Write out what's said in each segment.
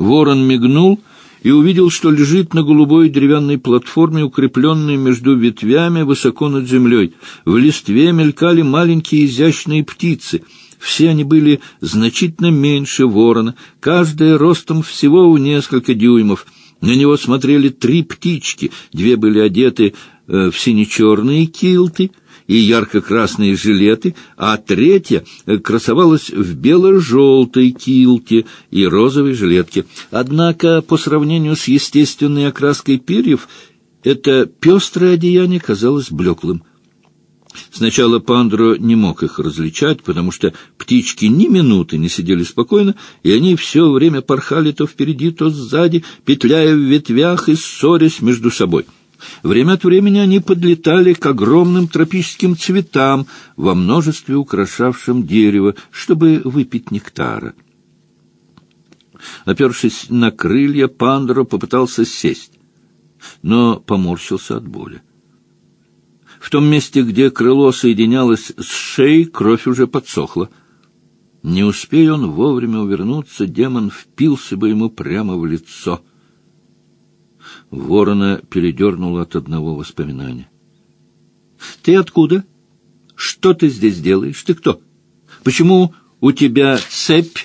Ворон мигнул и увидел, что лежит на голубой деревянной платформе, укрепленной между ветвями высоко над землей. В листве мелькали маленькие изящные птицы. Все они были значительно меньше ворона, каждая ростом всего в несколько дюймов. На него смотрели 3 птички, 2 были одеты в сине-черные килты и ярко-красные жилеты, а 3 красовалась в бело-желтой килте и розовой жилетке. Однако, по сравнению с естественной окраской перьев, это пестрое одеяние казалось блеклым. Сначала Пандро не мог их различать, потому что птички ни минуты не сидели спокойно, и они все время порхали то впереди, то сзади, петляя в ветвях и ссорясь между собой. Время от времени они подлетали к огромным тропическим цветам, во множестве украшавшим дерево, чтобы выпить нектара. Опершись на крылья, Пандро попытался сесть, но поморщился от боли. В том месте, где крыло соединялось с шеей, кровь уже подсохла. Не успея он вовремя увернуться, демон впился бы ему прямо в лицо. Ворона передернуло от одного воспоминания. — Ты откуда? Что ты здесь делаешь? Ты кто? Почему у тебя цепь?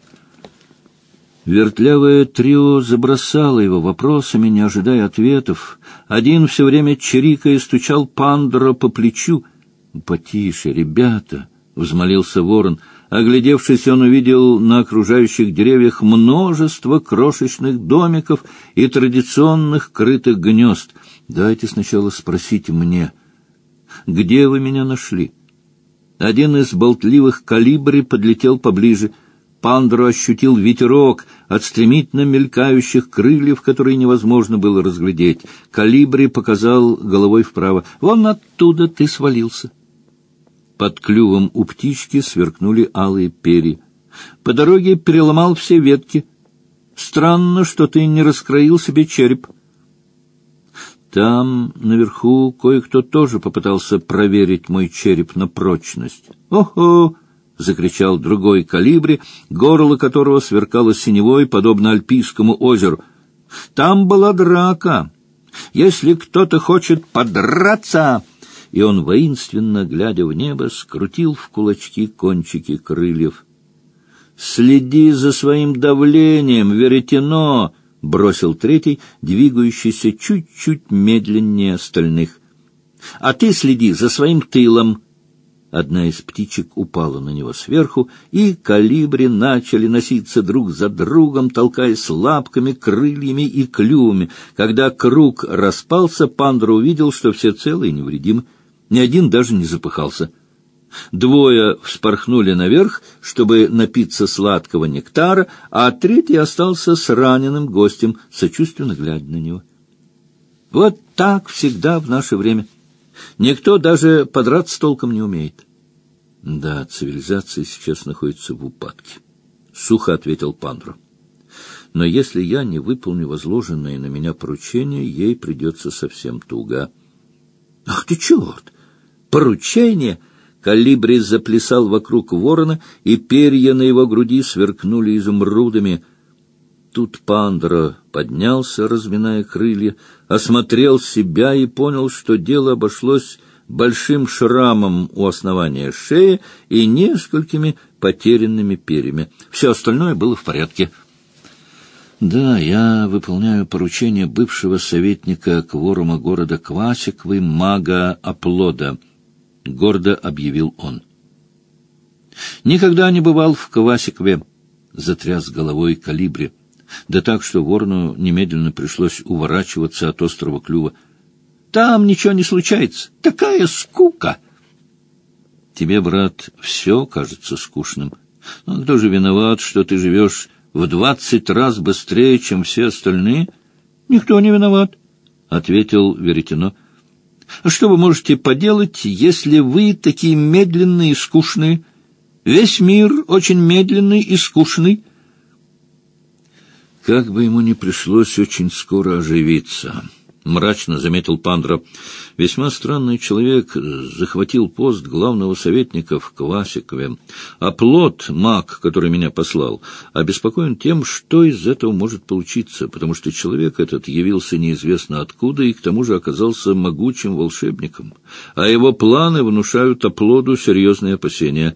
Вертлявое трио забросало его вопросами, не ожидая ответов. Один все время чирикая стучал Пандро по плечу. — Потише, ребята! — взмолился ворон. Оглядевшись, он увидел на окружающих деревьях множество крошечных домиков и традиционных крытых гнезд. — Дайте сначала спросить мне, где вы меня нашли? Один из болтливых колибри подлетел поближе. Пандро ощутил ветерок от стремительно мелькающих крыльев, которые невозможно было разглядеть. Колибри показал головой вправо. — Вон оттуда ты свалился. Под клювом у птички сверкнули алые перья. По дороге переломал все ветки. Странно, что ты не раскроил себе череп. Там, наверху, кое-кто тоже попытался проверить мой череп на прочность. — Охо! — закричал другой колибри, горло которого сверкало синевой, подобно Альпийскому озеру. — Там была драка. Если кто-то хочет подраться... И он, воинственно глядя в небо, скрутил в кулачки кончики крыльев. — Следи за своим давлением, веретено! — бросил третий, двигающийся чуть-чуть медленнее остальных. — А ты следи за своим тылом! Одна из птичек упала на него сверху, и колибри начали носиться друг за другом, толкаясь лапками, крыльями и клювами. Когда круг распался, Пандро увидел, что все целы и невредимы. Ни один даже не запыхался. 2 вспорхнули наверх, чтобы напиться сладкого нектара, а 3 остался с раненым гостем, сочувственно глядя на него. Вот так всегда в наше время. Никто даже подраться толком не умеет. — Да, цивилизация сейчас находится в упадке, — сухо ответил Пандро. — Но если я не выполню возложенное на меня поручение, ей придется совсем туго. — Ах ты черт! Поручение! Колибри заплясал вокруг ворона, и перья на его груди сверкнули изумрудами. Тут Пандро поднялся, разминая крылья, осмотрел себя и понял, что дело обошлось большим шрамом у основания шеи и несколькими потерянными перьями. Все остальное было в порядке. — Да, я выполняю поручение бывшего советника кворума города Квасиквы, мага Аплода, — гордо объявил он. — Никогда не бывал в Квасикве, — затряс головой колибри. Да так, что ворону немедленно пришлось уворачиваться от острого клюва. — Там ничего не случается. Такая скука! — Тебе, брат, все кажется скучным. Но кто же виноват, что ты живешь в 20 раз быстрее, чем все остальные? — Никто не виноват, — ответил веретено. — Что вы можете поделать, если вы такие медленные и скучные? Весь мир очень медленный и скучный. Как бы ему ни пришлось очень скоро оживиться. мрачно заметил Пандро. Весьма странный человек захватил пост главного советника в Квасикове. А Плот, маг, который меня послал, обеспокоен тем, что из этого может получиться, потому что человек этот явился неизвестно откуда и к тому же оказался могучим волшебником, а его планы внушают Аплоду серьезные опасения.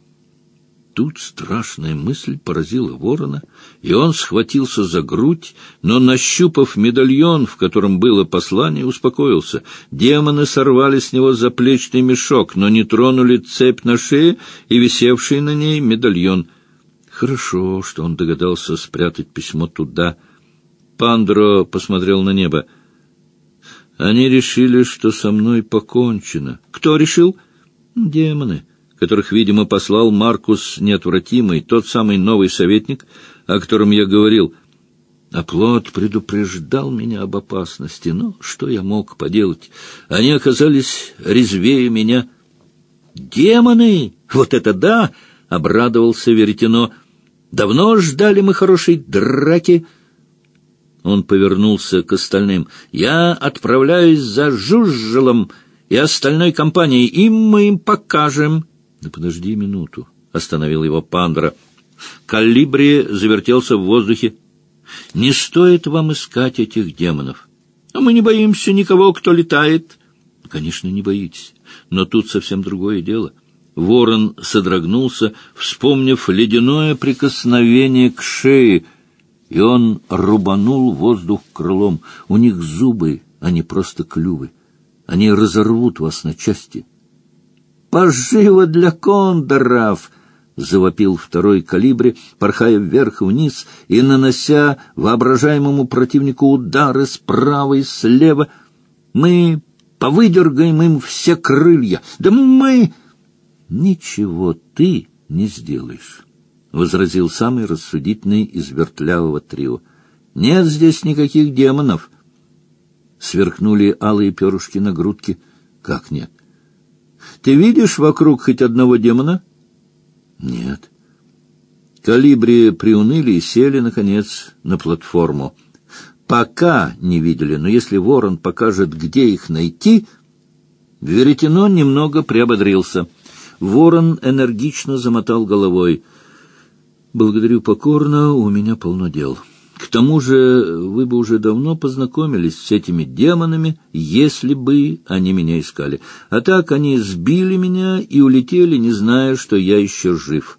Тут страшная мысль поразила ворона, и он схватился за грудь, но, нащупав медальон, в котором было послание, успокоился. Демоны сорвали с него заплечный мешок, но не тронули цепь на шее и висевший на ней медальон. Хорошо, что он догадался спрятать письмо туда. Пандро посмотрел на небо. Они решили, что со мной покончено. Кто решил? Демоны, которых, видимо, послал Маркус Неотвратимый, тот самый новый советник, о котором я говорил. Аплот предупреждал меня об опасности, но что я мог поделать? Они оказались резвее меня. «Демоны! Вот это да!» — обрадовался Веретено. «Давно ждали мы хорошей драки». Он повернулся к остальным. «Я отправляюсь за Жужжелом и остальной компанией, и мы им покажем». «Да подожди минуту», — остановил его Пандро. Колибри завертелся в воздухе. «Не стоит вам искать этих демонов. А мы не боимся никого, кто летает». «Конечно, не боитесь, но тут совсем другое дело». Ворон содрогнулся, вспомнив ледяное прикосновение к шее, и он рубанул воздух крылом. «У них зубы, а не просто клювы. Они разорвут вас на части». «Поживо для кондоров!» — завопил второй Колибри, порхая вверх и вниз и нанося воображаемому противнику удары справа и слева. «Мы повыдергаем им все крылья! Да мы...» «Ничего ты не сделаешь», — возразил самый рассудительный из вертлявого трио. «Нет здесь никаких демонов». Сверкнули алые перышки на грудке. «Как нет? Ты видишь вокруг хоть одного демона?» «Нет». Колибри приуныли и сели, наконец, на платформу. «Пока не видели, но если ворон покажет, где их найти...» Веретено немного приободрился. Ворон энергично замотал головой. «Благодарю покорно, у меня полно дел. К тому же вы бы уже давно познакомились с этими демонами, если бы они меня искали. А так они сбили меня и улетели, не зная, что я еще жив».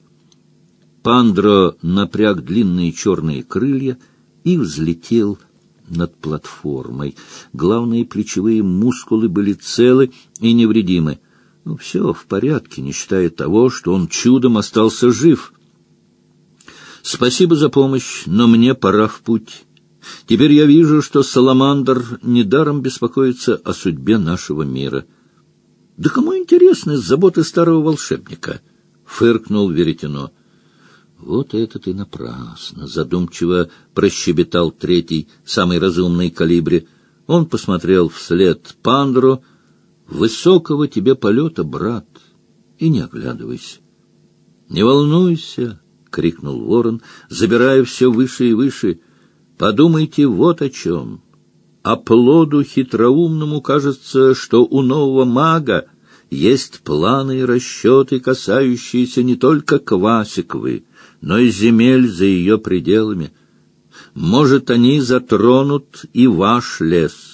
Пандро напряг длинные черные крылья и взлетел над платформой. Главные плечевые мускулы были целы и невредимы. Ну, все в порядке, не считая того, что он чудом остался жив. «Спасибо за помощь, но мне пора в путь. Теперь я вижу, что Саламандр недаром беспокоится о судьбе нашего мира». «Да кому интересны заботы старого волшебника?» — фыркнул Веретено. «Вот это ты напрасно!» — задумчиво прощебетал третий, самый разумный Колибри. Он посмотрел вслед Пандро. «Высокого тебе полета, брат, и не оглядывайся». «Не волнуйся!» — крикнул ворон, забирая все выше и выше. «Подумайте вот о чем. Аплоду хитроумному кажется, что у нового мага есть планы и расчеты, касающиеся не только Квасиковы, но и земель за ее пределами. Может, они затронут и ваш лес.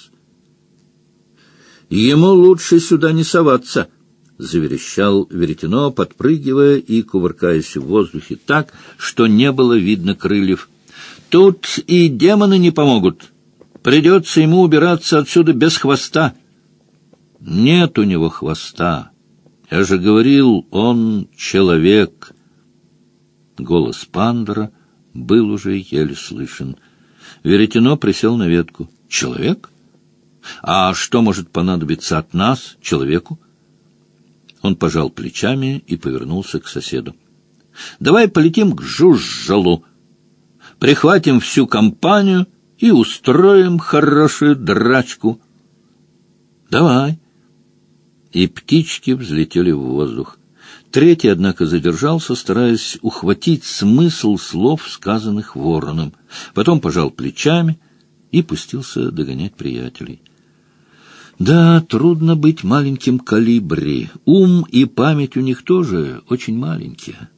Ему лучше сюда не соваться», — заверещал Веретено, подпрыгивая и кувыркаясь в воздухе так, что не было видно крыльев. «Тут и демоны не помогут. Придется ему убираться отсюда без хвоста». «Нет у него хвоста. Я же говорил, он человек». Голос Пандора был уже еле слышен. Веретено присел на ветку. «Человек? А что может понадобиться от нас, человеку?» Он пожал плечами и повернулся к соседу. «Давай полетим к Жужжалу, прихватим всю компанию и устроим хорошую драчку». «Давай». И птички взлетели в воздух. Третий, однако, задержался, стараясь ухватить смысл слов, сказанных вороном. Потом пожал плечами и пустился догонять приятелей. Да, трудно быть маленьким колибри. Ум и память у них тоже очень маленькие.